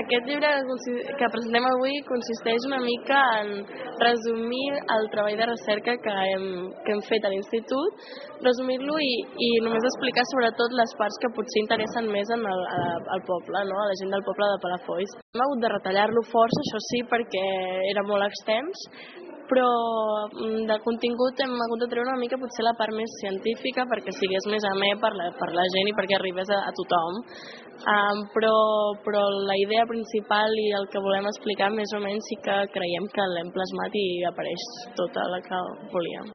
Aquest llibre que presentem avui consisteix una mica en resumir el treball de recerca que hem fet a l'institut, resumir-lo i només explicar sobretot les parts que potser interessen més al poble, no? A la gent del poble de Palafolls. Hem hagut de retallar-lo força, això sí, perquè era molt extens, però de contingut hem hagut de treure una mica potser la part més científica perquè sigués més amè per la gent i perquè arribés a tothom, però la idea principal i el que volem explicar més o menys sí que creiem que l'hem plasmat i apareix tota la que volíem.